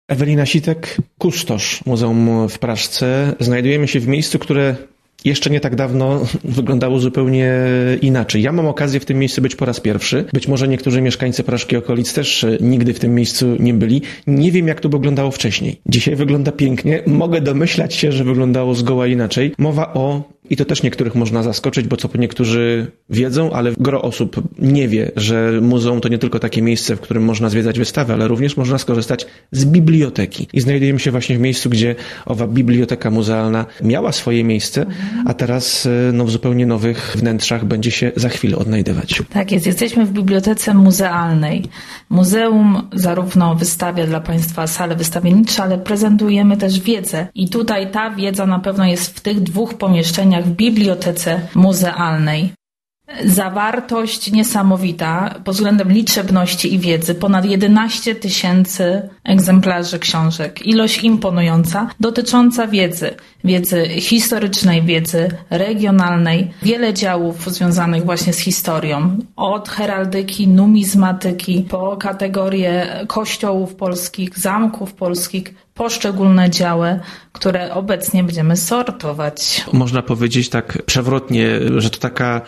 Ewelina Sitek, kustosz Muzeum w Praszce. Znajdujemy się w miejscu, które jeszcze nie tak dawno wyglądało zupełnie inaczej. Ja mam okazję w tym miejscu być po raz pierwszy. Być może niektórzy mieszkańcy Praszki okolic też nigdy w tym miejscu nie byli. Nie wiem, jak to wyglądało wcześniej. Dzisiaj wygląda pięknie. Mogę domyślać się, że wyglądało zgoła inaczej. Mowa o, i to też niektórych można zaskoczyć, bo co niektórzy wiedzą, ale gro osób nie wie, że muzeum to nie tylko takie miejsce, w którym można zwiedzać wystawy, ale również można skorzystać z biblioteki. I znajdujemy się właśnie w miejscu, gdzie owa biblioteka muzealna miała swoje miejsce, a teraz w zupełnie nowych wnętrzach będzie się za chwilę odnajdywać. Tak jest, jesteśmy w bibliotece muzealnej. Muzeum zarówno wystawia dla Państwa sale wystawiennicze, ale prezentujemy też wiedzę. I tutaj ta wiedza na pewno jest w tych dwóch pomieszczeniach w bibliotece muzealnej. Zawartość niesamowita pod względem liczebności i wiedzy. Ponad 11 000 egzemplarzy książek. Ilość imponująca, dotycząca wiedzy. Wiedzy historycznej, wiedzy regionalnej. Wiele działów związanych właśnie z historią. Od heraldyki, numizmatyki, po kategorie kościołów polskich, zamków polskich, poszczególne działy, które obecnie będziemy sortować. Można powiedzieć tak przewrotnie, że to taka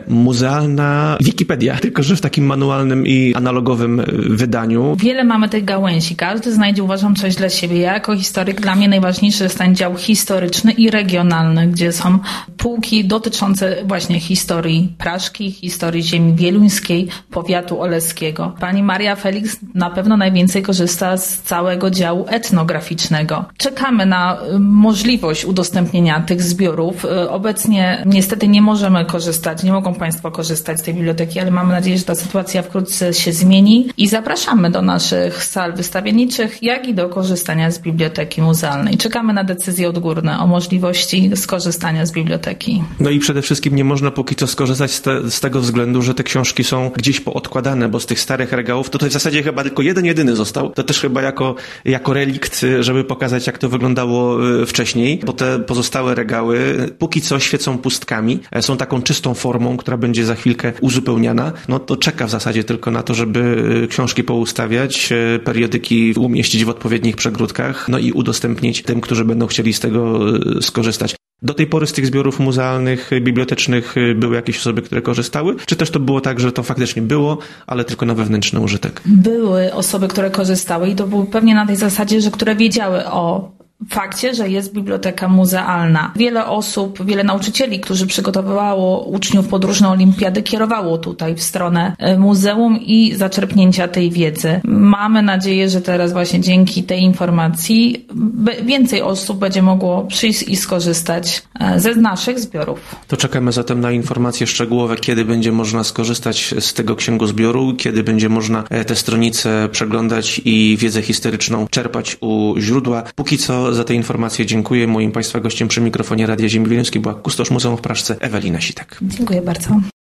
muzealna Wikipedia, tylko że w takim manualnym i analogowym wydaniu. Wiele mamy tych gałęzi. Każdy znajdzie, uważam, coś dla siebie. Ja jako historyk, dla mnie najważniejszy jest ten dział historyczny i regionalny, gdzie są półki dotyczące właśnie historii Praszki, historii ziemi wieluńskiej, powiatu oleskiego. Pani Maria Felix na pewno najwięcej korzysta z całego działu etnograficznego. Czekamy na możliwość udostępnienia tych zbiorów. Obecnie niestety nie możemy korzystać, nie mogą Państwo korzystać z tej biblioteki, ale mamy nadzieję, że ta sytuacja wkrótce się zmieni i zapraszamy do naszych sal wystawienniczych, jak i do korzystania z biblioteki muzealnej. Czekamy na decyzje odgórne o możliwości skorzystania z biblioteki. No i przede wszystkim nie można póki co skorzystać z tego względu, że te książki są gdzieś poodkładane, bo z tych starych regałów to tutaj w zasadzie chyba tylko jeden jedyny został. To też chyba jako relikt, żeby pokazać, jak to wyglądało wcześniej, bo te pozostałe regały póki co świecą pustkami, są taką czystą formą, która będzie za chwilkę uzupełniana. No to czeka w zasadzie tylko na to, żeby książki poustawiać, periodyki umieścić w odpowiednich przegródkach, no i udostępnić tym, którzy będą chcieli z tego skorzystać. Do tej pory z tych zbiorów muzealnych, bibliotecznych były jakieś osoby, które korzystały? Czy też to było tak, że to faktycznie było, ale tylko na wewnętrzny użytek? Były osoby, które korzystały i to było pewnie na tej zasadzie, że które wiedziały o fakcie, że jest biblioteka muzealna. Wiele osób, wiele nauczycieli, którzy przygotowywało uczniów pod różne olimpiady, kierowało tutaj w stronę muzeum i zaczerpnięcia tej wiedzy. Mamy nadzieję, że teraz właśnie dzięki tej informacji więcej osób będzie mogło przyjść i skorzystać ze naszych zbiorów. To czekamy zatem na informacje szczegółowe, kiedy będzie można skorzystać z tego księgozbioru, kiedy będzie można te stronice przeglądać i wiedzę historyczną czerpać u źródła. Póki co za te informacje dziękuję. Moim Państwa gościem przy mikrofonie Radia Ziemi Wieluńskiej była kustosz Muzeum w Praszce Ewelina Sitek. Dziękuję bardzo.